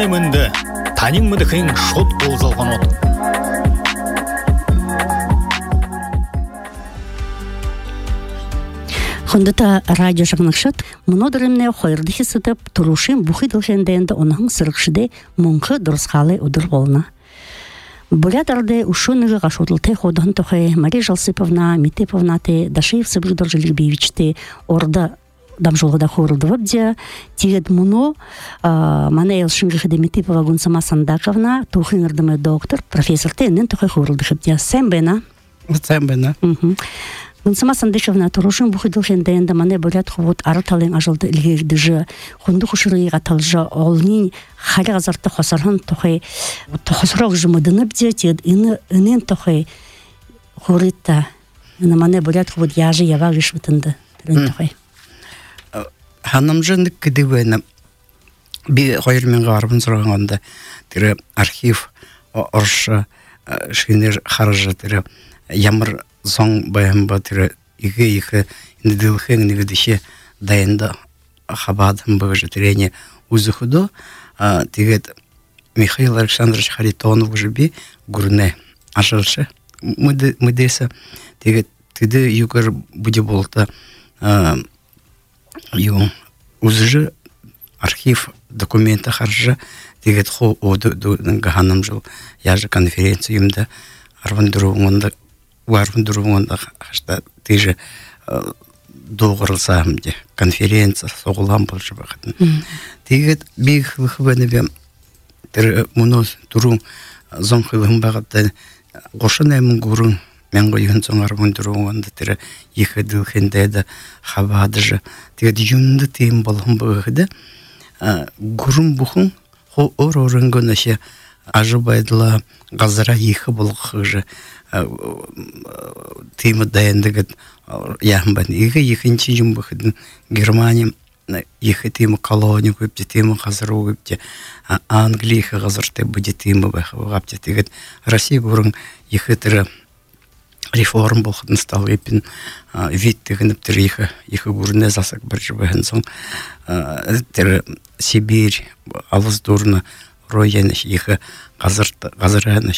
мынды, танин мыды хин шот болзалған от. Хондата радио шагнакшат, мнодырымне хойырдыхи сытып, турушин бухи дылхенденді онахын сырықшыде мұңқы дұрысқалы ұдыр болна. Бурятарды ушуныгы гашутлты ходын тохе Мария Жалсыповна, Митеповна те Дашиев Сыбридор Желибевичте орда дамжолгада хорылды вабдя, тигет муно Манейл Шингихеде Митепова Гунсама Сандаковна, тухинырдымы доктор, профессор теннен тохе хорылды хыбдя. Сэмбена? Сэмбена. Гунсама Сандыковна турушин бухидылхенденді мане бурят ховод арыталын ажылды илгердіжі, хунду хушырыйға талжы олнин хали ғазарты хосархан тохе тохосырок жымыдыны бде, тигет инен тохе хоритта, мане бурят ховод яжы ява гышвытынды. Ханымжындық кедевені би қойырмен ғарбын сұрағанда тірі архив оршы шынер қаржы тірі ямыр зоң баямба тірі игі неділхен негедіше дайынды хабадым бұғыжы тірені өзі құды тегет Михаил Александрович Харитонов уже би гурне ашылшы мүдесі тегет тіді югар бұде болты өзі архив документы қаржы тегет қо оды ғаным жыл яжы конференциямда арвындыруыңында қашта тежі доғырылсамде конференция соғылам бұл жыбақытын. Тегет бейг қылықыбаны бәм мұны тұру зон қылығын бағытта қошын әмін көрің мен қойын соң арвындыруыңында тірі екі дылхендеді қабадыжы. Тегет юнды тейім болғын бұғыды көрің бұқын ор-орын көніше ажы байдыла ғазыра екі болғыжы теймі дайындығыд яғынбан. Екінші жын бұқыдың Германия екі теймі колония көпте, теймі ғазыру көпте, Англия ғазырты бұде теймі бұқыпте. Тегет Россия көрің екі түрі реформ болғыдың стал епін вид тегініп түрі екі көріне засық бір жібіғын соң түрі Сибирь, алыз дұрына ройяны екі ғазыраны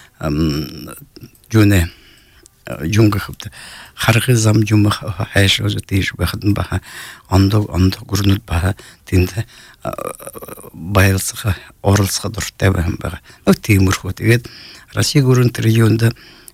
жүне жүнгі қыпты. Қарғы зам жүмі әйші өзі тейші бәқыдың баға, онды көрінуд баға, тейінді байылсыға, орылсыға дұрттай бәғын баға. Теймір қот. Россия көрін триллионды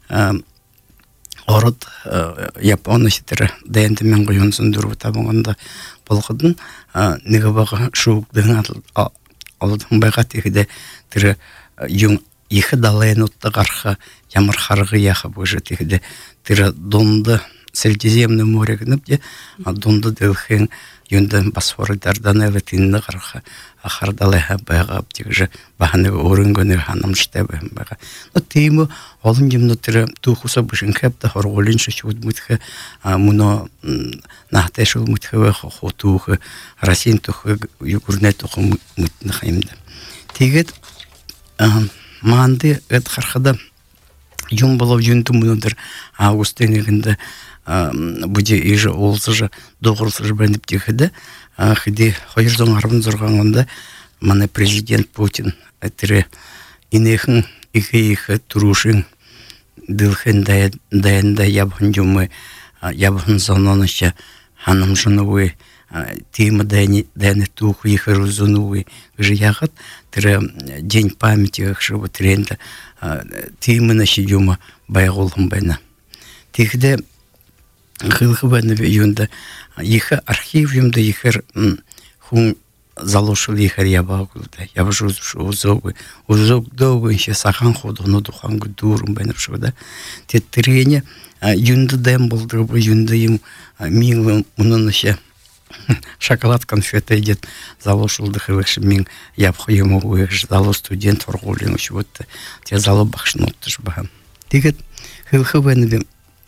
орыд Японы шетірі дайынды мен қойынсын дүрбі табыңында болғыдың неге баға шуғдың алыдың байға тегіде тірі юң екі далайын ұтты қарқа ямыр қарғы яқы бұжы тегіде тірі донды Средиземный море гынып де, донды дылхен юнды Босфордардан әлі тінді қарқа ақардалайға байға тегіжі бағаны орынгөні ханымшты байға. Теймі олын жемді тірі тұқыса бұшын кәпті хорғолыншы шуд мұтқы мұны нақтай шул мұтқы тұқы Россиян тұқы югурнай тұқы мұтны қаймды. Тегет маанды әт қарқада юн болау юнды мұныдыр августен егінді бұде ежі олсыжы доғырсыжы бәндіп тегіді хиди хойырдың арбын зұрғанғанда маны президент Путин әтірі инехін игі тұрушын дылхын дайында ябын жүмі ябын зононыша ханым жынуы теймі дайны тұқы игі рүзінуы ғжы яғыт тірі день памяти ғшыбы тіренді теймі нашы жүмі байғолғын байна. Тегіде ғылғы бәні юнда екі архив юнда екі хүн залошыл екі яба ғылды. Яба ұзоғы. Ұзоғы доғы інше сақан қодығыны дұқанғы дұрын бәніп шуды. Теттірені юнда дәм болдығы бұл юнда ем милы мұнын іше шоколад конфеты едет залошылды ғылықшы мен ябқы ему ғылықшы залы студент орғолын үші өтті. Те залы бақшын өттіш бағам. Тегет ғылғы бәні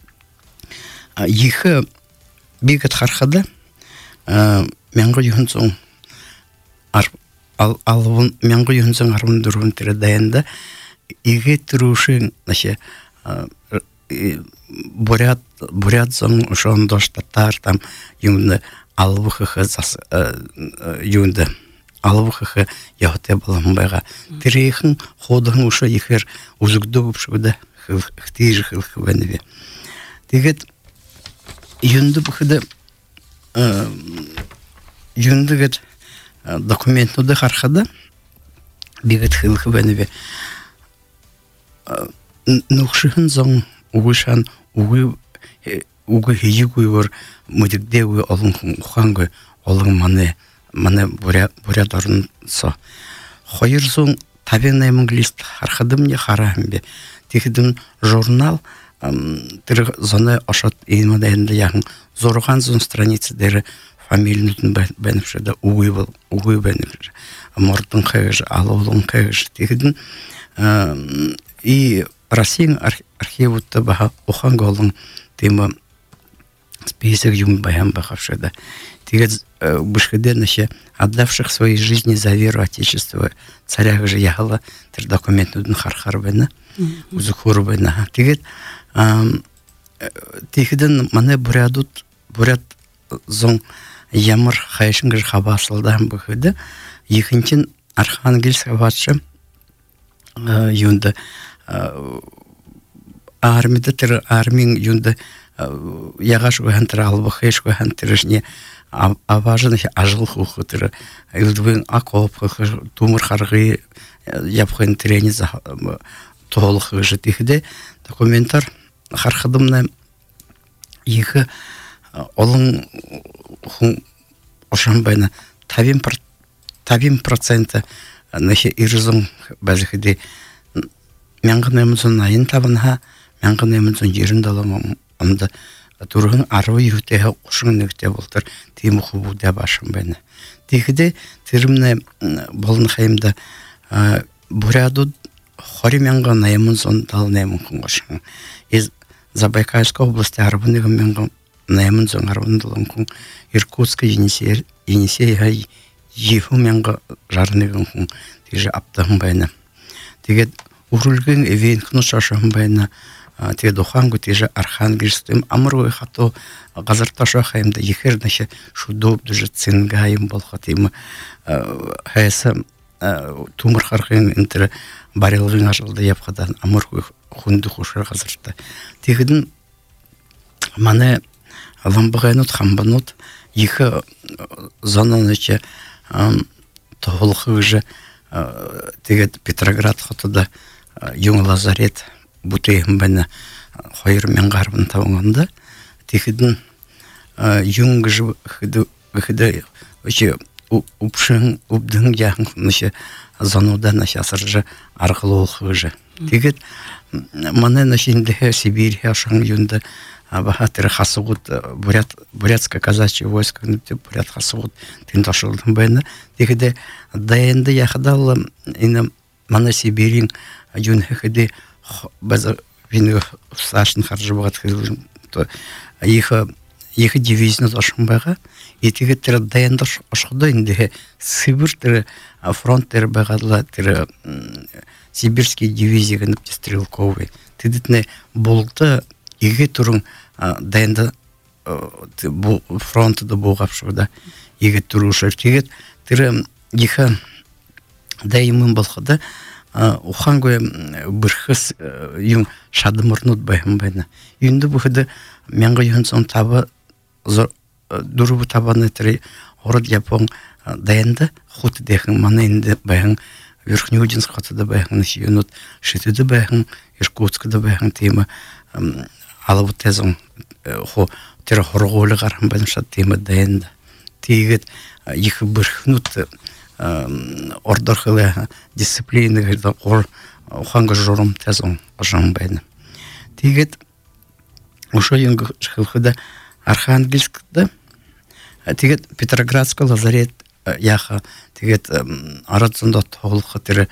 екі бекет қарқады менгі үйінсің менгі үйінсің арвын дұрғын тірі дайында иге тұрушың бурят зың ұшын доштаттар там юнды алвықы юнды алыбыхы яхте баламбайга тирехин ходын уша ихер узугдугуп шуда хтиж хылхвенве тигет юнды бухыда юндыгет документуды хархада бигет хылхвенве нухшын зон угушан угы хижигуйвор мудигдеуи олон ханга олон мане буря со хоёр зон тавенаймын лист хархадым не харахмбе тихдим журнал тэр зоны ошот иймадайнда яхан зорган зон страницы дер фамилиятын бенфшеда угуй бенфш мортун хэж алолун хэж тихдим и Россия архивутта баха уханголун тема список юм баян бахавшеда тигет бушкеденеше отдавших свои жизни за веру отечества царях же яхала тэр документудын хархарбена узухурбена тигет тихден мане бурят зон ямар хайшынгыр хабасылдан бахыды екіншін Архангельск ватшы юнда армияда тэр армин юнда ягаш гантер албахеш гантершне аважны ажлых ухтер илдвен акоп тумыр харгы япхын трени за толық житихде документар хархадымна екі олон ошамбайна 50% нахи ирзон базихде мянгнемзон айын табынха мянгнемзон жерин далам анда тургын арвы юте кушун нүкте болтыр тимуху буда башымбайна тихде тирмне болын хайымда буряду хори мянгнемзон далнемун кунгошун из Забайкальской области арбыныгы мянгнемзон арбындылын кун Иркутска Енисей еху мянга жарныгын кун тиже аптахымбайна тиге урулгын эвен кнушашымбайна те дохангу теже Архангельским амрой хато газарташа хайымда ехернеше шудоп дуже цингаим болхатим хайса тумыр хархын интер барилгын ажылды япхадан амрой хунды хушар газарта тегидин мане ламбагайнут хамбанут ехе зананыче толхы же тегет Петроград хотуда юң лазарет бутейм бана хайыр менгарбын тавыңында тегидин юң же хыды оче упшын убдың яхын неше зануда наше асыржы арқылы же тегет мане нашинде Сибирь шаң юнда бахатыр хасугут бурятское казачье войско бурят хасугут тиндашылдын байна тегиде дайынды яхдал ина мана Сибирин юн хеде база вин сашын харжыбат то их дивизия ташынбага этиге тер дайынды ашыда инде Сибирь тер фронт тер багадла тер сибирский дивизия гынып стрелковый тидитне болты иге турун дайында бу фронтда бугапшуда иге турушар тигет тир иха дайымын болхада ухангой бирхис юм шадымырнут байымбайна юнды бухыды менга юнсон таба дурубу табаны тири ород япон дайында хут дехин мана инде байын Верхнеудинск хатыда байын юнут шитыды байын Иркутскда байын тема алып тезон хо тер хорголы гарам банша тема дайында тигет их бирхнут ордорхылы дисциплина гыда ор ханга жорум тезон ажамбайна тигет ошо юнг хылхыда Архангельскда тигет Петроградский лазарет яха тигет аратсында толық тер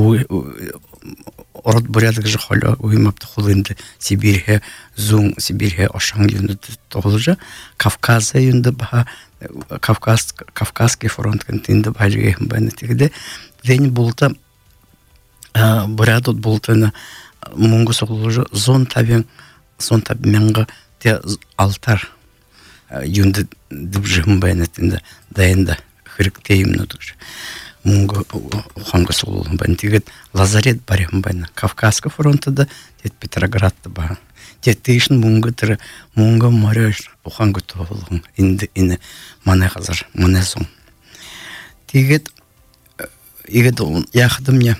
ород бурядык же холо уймапты хулынды Сибирье зун Сибирье ошаң юнды толжа Кавказа юнды ба Кавказский фронт континды бальге баны тигде день булта бурядот бултана мунгу соглужа зон табен менга те алтар юнды дыбжым баны тинде дайында хирктейм нутуш мунга уханга сулулун бен тигет лазарет барем бен Кавказская фронтада тет Петроградта ба тет тишин мунга тир мунга мареш уханга толун инде ине мане казар мане сон тигет игет яхдым мне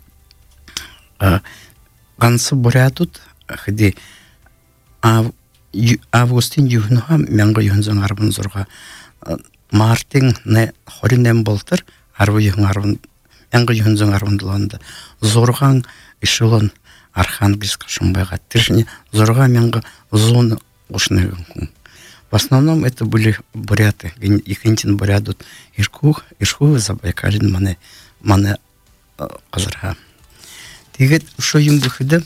гансы бурятут хди августин юнуха мянга юнзан арбын зорга мартин не хоринем болтыр арбы юн арбын мянга юнзан арбындыланда зорган ишелон Архангельск шумбайга тишни зорга мянга зона ушны. В основном это были буряты, ихинтин бурядут Иркух Забайкалин мане казарга. Тигет шо им выхода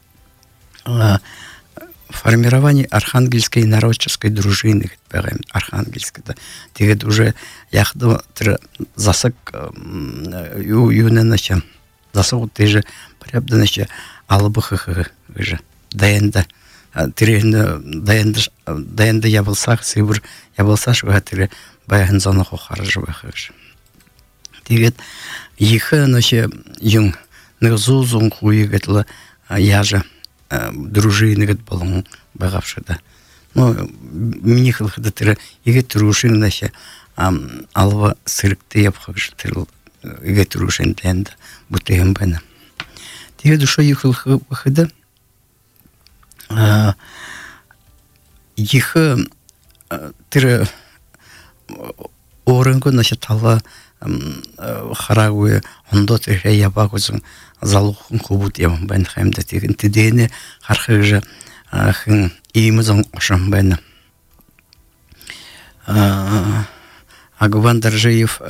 формирование Архангельской народческой дружины, Архангельской, да. Тигет уже яхду засак юненача засак теже порядочно албыхы же даенда даенда ябылсақ сыбыр ябылса шуға тире баян зона хохаржы бахыш. Тигет ихы наше юн нызузун хуй гетлы яжа дружины гет болон багавшыда. Ну минихылхыда тире иге дружин наше алва сырыкты yapхыш тирл иге дружин даенда бутыгын бана. Тигет шо ихылхы бахыда ихы тире орынғы насетала харагуе ондо тире ябагузын залухын кубут ябан бән хәмді теген тидені хархыжы хын иімізін ошын бән Агван Даржиев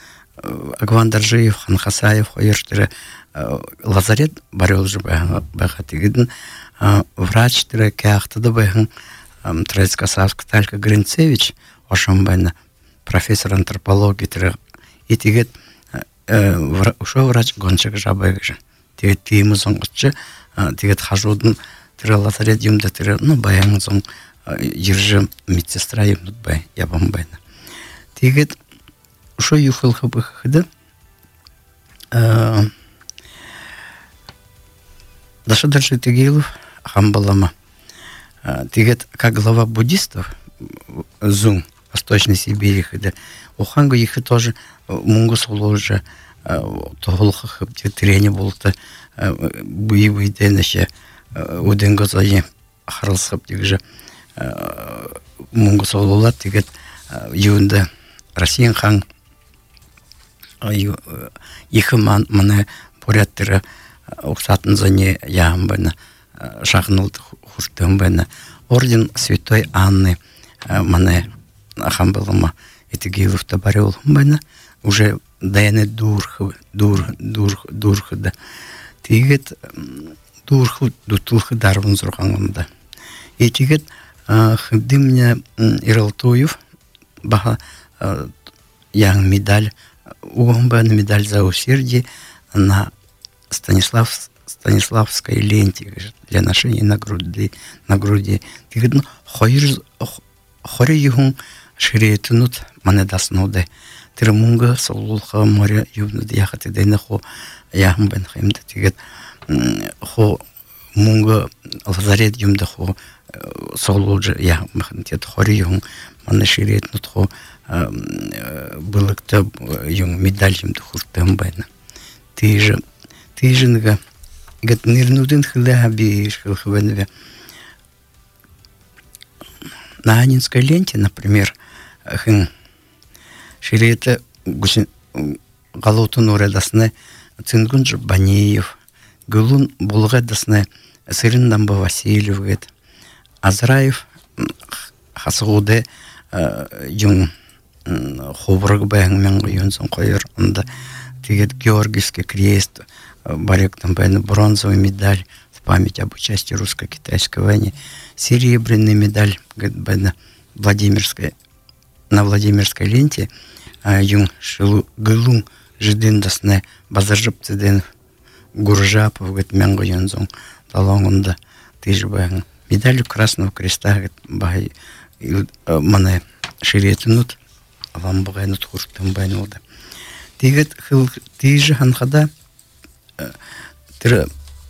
Хан Хасаев ойыртыры лазарет барел же бәға тегедін врач тире кяхтыды бәхін Трецкасавск Талька Гринцевич ошын бән профессор антропологии тире и тегед ушо врач гончак жабайгыжы тегед тиімізін ұтчы тегед хажудын тире лазарет юмда тире баяңызын ержі медсестра юмдут бәй ябан бәйна тегед ушо юхылхы бәхыды Даша Дальше Тегилов Хамбалама. Тигет, как глава буддистов, Зум, Восточной Сибири, когда у Ханга их тоже мунгусуло уже толхах тирене болта буевые денеше у денгозае харлсап тигже мунгусуло тигет юнда Россиян хан их мане порядтыра Уксатын зоне ямбана шахнул хуртымбана орден Святой Анны мане хамбалама Этигилов табарел бана уже дайне дурхда тигет дурху дутулхы дарвын зурганында этигет хдимня Иралтуев баха яң медаль угомбан медаль за усердие на Станиславской ленте для ношения на груди. Тигет хори югун ширетунут мане дасноде. Тиремунга солулха море юбнуд яхати дейнахо яхм бен хемде тигет хо мунга лазарет юмда хо солулжа яхм тет хори югун мане ширетунут хо былыкта юн медаль юмда хуртем бен. Тижинга гет нирнудин хлеби шхвенве. На Анинской ленте, например, ширета галутун уредасне Цингунж Банеев, Гулун Булгедасне Сыриннамба Васильев гет, Азраев Хасгуде юн хубрык бәңмен юнсон койыр онда тигет Георгиевский крест барек там бронзовый медаль в память об участии русско-китайской войне, серебряный медаль на Владимирской ленте юн шилу гылун жидин дасне базаржыпцеден гуржапов гет мянго юнзон талонгунда тижбаң медаль Красного Креста гет бай мане ширетунут ламбагайнут хуртым байнуда тегет хыл тиже ханхада тире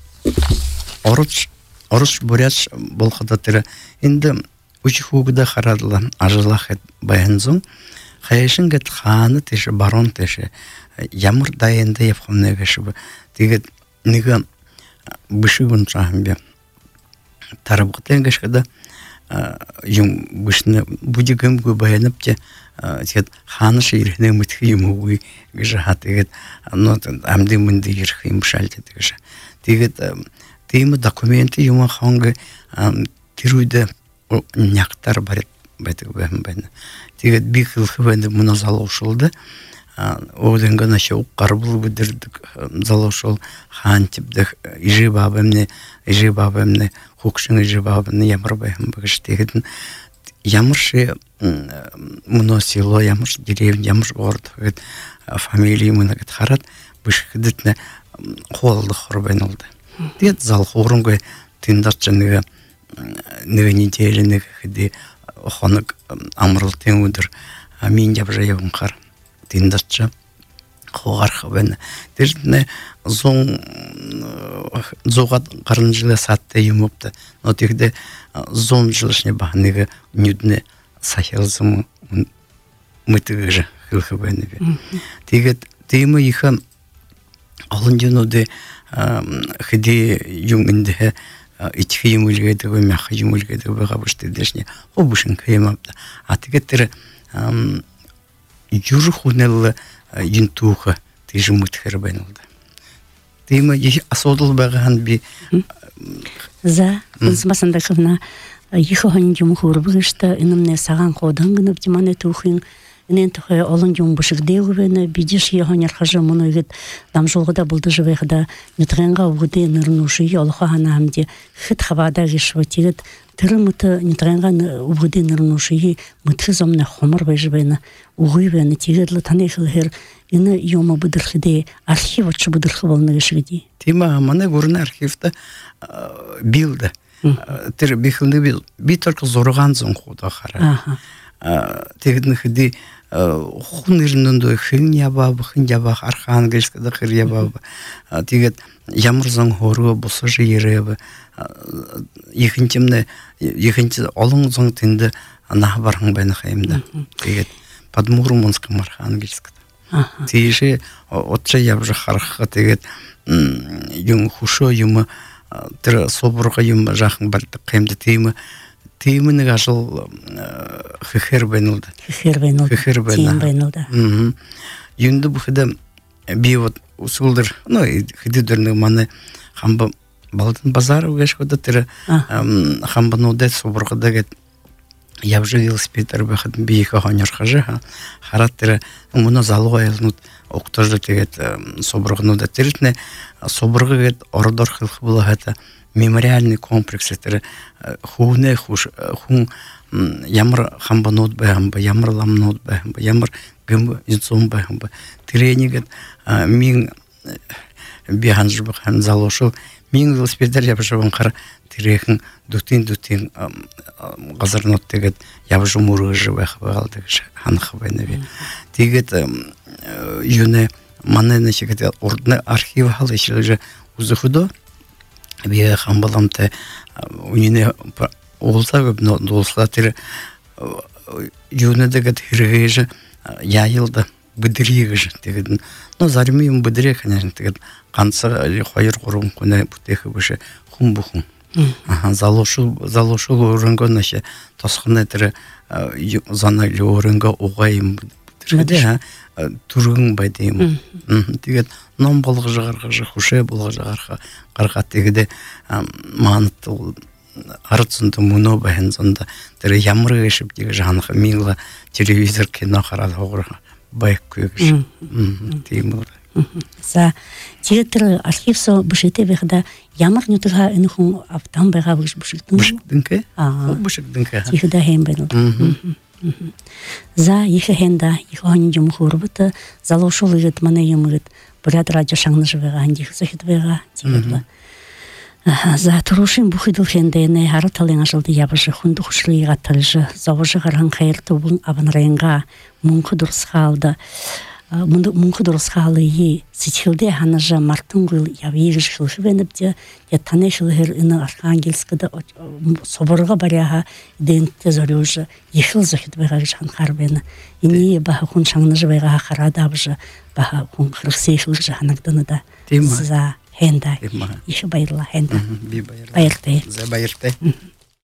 орус буряч болхада тире инде учхугда харадла ажлахет баянзон хайшин гет ханы теше барон теше ямар дайында япхамнеге шыбы тегет неге бышыгын чахмбе тарабгытен гешкада юм бышны будигем гу баянып те тегет ханы ширхне мытхимуй гжахат тегет нот амди мынды ирхим шальте тегеш тегет тема документы юма ханга тируйда няктар бар бетик бен тегет бик хылхыбенде муна залошулды оденга наша карбул бидирдик залошул хан типде ижи бабамне хукшин ижи бабамне ямар бэм багыш тегетин ямыршы муно село ямырш деревня ямырш город фамилии мына гет харат бышкыдытне холды хорбен олды тегет зал хорунга тиндачныга неделенег хиди хонок амрылтен удыр мен жабжаевын қар тиндача хогархабен дерне зогат қарынжылы сатты юмопты но тегде зон жылышне бахнеге нюдне сахелзым мытыгы хылхабен тегет тема иха алындюноде хиди юминде ички юмулгеде го мяха юмулгеде го габышты дешне обушин кемапта атыгеттер юрхунел юнтуха тижмут хербенолда тема асодул баган би за смасанда кына ихохан жумхурбышта инемне саган кодан гынып димане тухин инен тухай олон жумбышык дегүбене бидиш яханер хажа монойгет дамжолгода булды жывегда нитренга угуде нырнуши олхана хамди хит хабада гишватигет тырмыты нитренга угуде нырнуши мытхызомне хомор бежбене угуйбене тигетле танехлер ины йома будырхиде архив очу будырхволны гишиди тема мане гурна архивта билда тер бихлны бил би только зорган зон хода хара тегдин хиди хунирнундо хин ябаб архангельскада хир ябаб тегет ямырзан хору босо жиребе ихинтимне олон зон тинде нахбархан байна хаймда тегет подмурманском архангельскада тиже отча ябжа харха тегет юм хушо юм тер соборга юм жахан барт каймда тема темины гашыл хербенолда юнды бухда би вот усулдыр ну хидидерны маны хамба балдын базар угашкода тер хамба ноде соборгада гет явжы велосипедер бахат бийка ханер хажа хараттер муна залгойлнут октожда тегет соборгнуда теритне соборга гет ордор хылх булахата мемориальный комплекс это хуне хун ямар хамбанот бэхамба ямар ламнот бэхамба ямар гым инсом бэхамба тренинг мин биханж бэхам залошо мин велосипедер япшаван кар трехин дутин газарнот тегет япшу мурыжы бэхабалды ханхабэневи тегет юне манена чекет ордны архив халы шилже узыхудо бия хамбаламте унине олса көп долсла тир юнедегет хиргеже яйылды быдырыгыж деген но зармием быдыре конечно деген канца или хайыр курун куна бутехи быше хумбухун залошу урынгонаще тосхына тир зана лорынга угайым быдырыгы тургун байдым деген ном болгы жагарга хуше болгы жагарга карга тегиде мант арцында муно бахензанда тер ямры ешип деге жанга миңла телевизор кино карал огыр байк күйгүш тимур за театр архивсо бушете бехда ямар нютга энхун аптан бага бушиктинке бушиктинке тигда хембен за ихенда ихонин жумхурбута залошулыгыт мана юмыгыт бурят радио шаңны жывега андих захитвега тигетла за турушин бухидыл хендене хары тален ажылды ябыжы хунду хушлыйга талжы завожы гархан хайрты бун абанрайынга мунку дурсхалды мунхы дурсхалы сичилде ханажа мартунгыл явириш хылшвенепте я танешилхер ина Архангельскада соборга баряга дентте зорюжа ехил захитбега ханхарбена ини баха хун шаңнажа бега харадабжа баха хун хырсешил жаханагдана да за хенда еще байла хенда байырте байырте